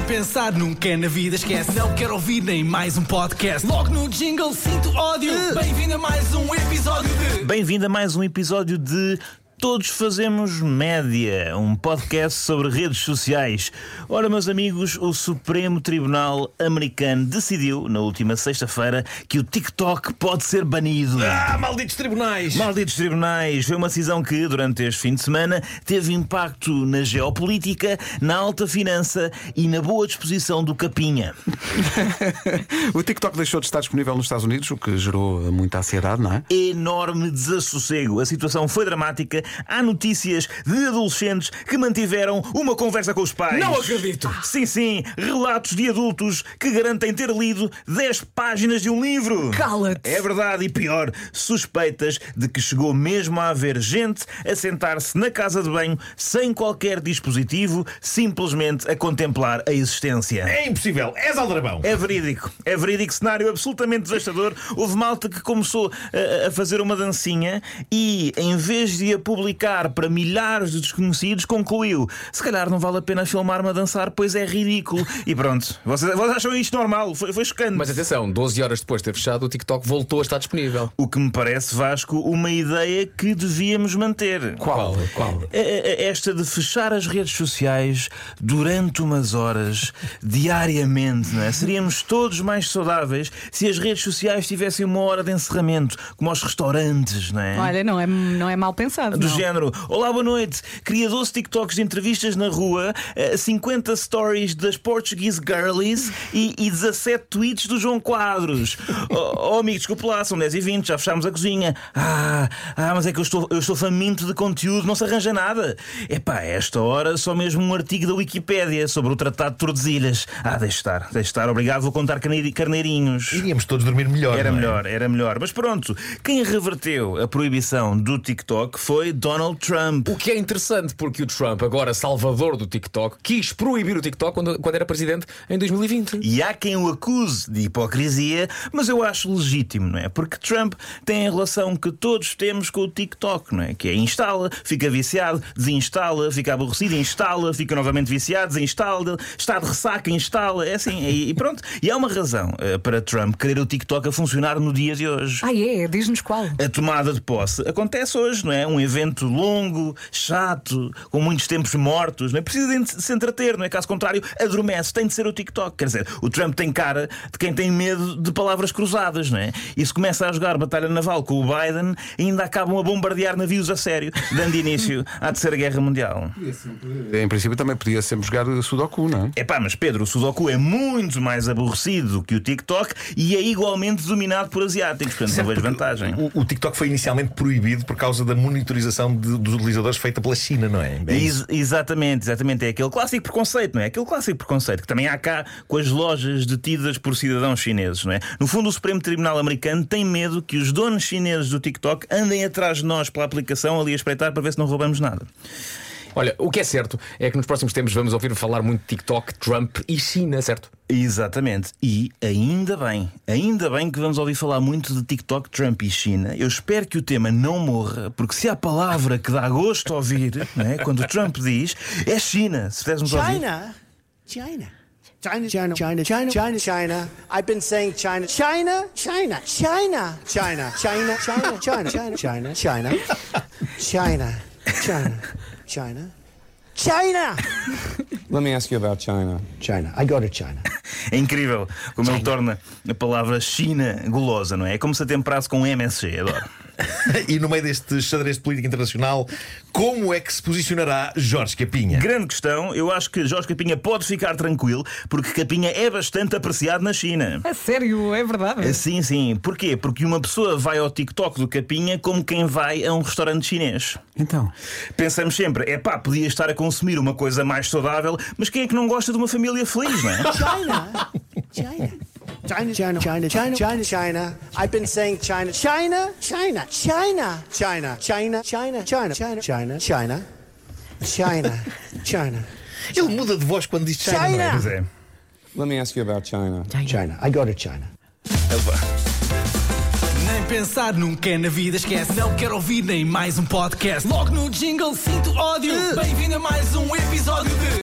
Nem pensar nunca é na vida, esquece. Não quero ouvir nem mais um podcast. Logo no jingle sinto ódio. Bem-vindo a mais um episódio de... Bem-vindo a mais um episódio de Todos Fazemos Média, um podcast sobre redes sociais. Ora, meus amigos, o Supremo Tribunal Americano decidiu, na última sexta-feira, que o TikTok pode ser banido. Malditos tribunais! Malditos tribunais! Foi uma decisão que, durante este fim de semana, teve impacto na geopolítica, na alta finança e na boa disposição do Capinha. O TikTok deixou de estar disponível nos Estados Unidos, o que gerou muita ansiedade, não é? Enorme desassossego. A situação foi dramática. Há notícias de adolescentes que mantiveram uma conversa com os pais. Não acredito! Sim, sim. Relatos de adultos que garantem ter lido 10 páginas de um livro. Cala-te! É verdade, e pior, suspeitas de que chegou mesmo a haver gente a sentar-se na casa de banho sem qualquer dispositivo, simplesmente a contemplar a existência. É impossível! És aldrabão! É verídico, cenário absolutamente devastador. Houve malta que começou a fazer uma dancinha e, em vez de a publicar para milhares de desconhecidos, concluiu: se calhar não vale a pena filmar-me a dançar, pois é ridículo. E pronto, vocês acham isto normal? Foi chocante. Mas atenção, 12 horas depois de ter fechado, o TikTok voltou a estar disponível. O que me parece, Vasco, uma ideia que devíamos manter. Qual? Esta de fechar as redes sociais durante umas horas, diariamente, não é? Seríamos todos mais saudáveis se as redes sociais tivessem uma hora de encerramento, como aos restaurantes, não é? Olha, não é mal pensado. Do não. género: olá, boa noite. Queria 12 TikToks de entrevistas na rua, 50 stories das Portuguese Girlies e 17 tweets do João Quadros. Amigo, desculpe lá, são 10h20, já fechámos a cozinha. Mas é que eu estou faminto de conteúdo, não se arranja nada. Epá, a esta hora só mesmo um artigo da Wikipédia sobre o Tratado de Tordesilhas. Deixe estar, obrigado, vou contar carneirinhos. Iríamos todos dormir melhor. Era melhor. Mas pronto, quem reverteu a proibição do TikTok foi Donald Trump. O que é interessante, porque o Trump, agora salvador do TikTok, quis proibir o TikTok quando era presidente em 2020. E há quem o acuse de hipocrisia, mas eu acho legítimo, não é? Porque Trump tem a relação que todos temos com o TikTok, não é? Que é instala, fica viciado, desinstala, fica aborrecido, instala, fica novamente viciado, desinstala, está de ressaca, instala, é assim, e pronto. E há uma razão para Trump querer o TikTok a funcionar no dia de hoje. Diz-nos qual. A tomada de posse acontece hoje, não é? Um evento longo, chato, com muitos tempos mortos, não é? Precisa de se entreter, não é? Caso contrário, adormece. Tem de ser o TikTok. Quer dizer, o Trump tem cara de quem tem medo de palavras cruzadas, não é? E se começa a jogar batalha naval com o Biden, ainda acabam a bombardear navios a sério, dando início à Terceira Guerra Mundial. Em princípio também podia sempre jogar Sudoku, não é? Mas Pedro, o Sudoku é muito mais aborrecido que o TikTok e é igualmente dominado por asiáticos, portanto não vejo vantagem. O TikTok foi inicialmente proibido por causa da monitorização dos utilizadores feita pela China, não é? Exatamente. É aquele clássico preconceito, não é? Aquele clássico preconceito que também há cá com as lojas detidas por cidadãos chineses, não é? No fundo, o Supremo Tribunal Americano tem medo que os donos chineses do TikTok andem atrás de nós pela aplicação ali a espreitar para ver se não roubamos nada. Olha, o que é certo é que nos próximos tempos vamos ouvir falar muito de TikTok, Trump e China, certo? Exatamente. E ainda bem que vamos ouvir falar muito de TikTok, Trump e China. Eu espero que o tema não morra, porque se há palavra que dá gosto a ouvir, não é? Quando o Trump diz, é China. Se pudéssemos ouvir. China. I've been saying China. Let me ask you about China. China. I go to China. É incrível como ele torna a palavra China golosa, não é? É como se a temperasse com MSG, adoro. E no meio deste xadrez de política internacional, como é que se posicionará Jorge Capinha? Grande questão. Eu acho que Jorge Capinha pode ficar tranquilo, porque Capinha é bastante apreciado na China. A sério, é verdade? Sim. Porquê? Porque uma pessoa vai ao TikTok do Capinha como quem vai a um restaurante chinês. Então, pensamos sempre, podia estar a consumir uma coisa mais saudável, mas quem é que não gosta de uma família feliz, não é? China. I've been saying China. Ele muda de voz quando diz China, não é? Pois é. Let me ask you about China. China. I go to China. Nem pensar nunca é na vida, esquece. Não quero ouvir nem mais um podcast. Logo no jingle sinto ódio. Bem-vindo a mais um episódio de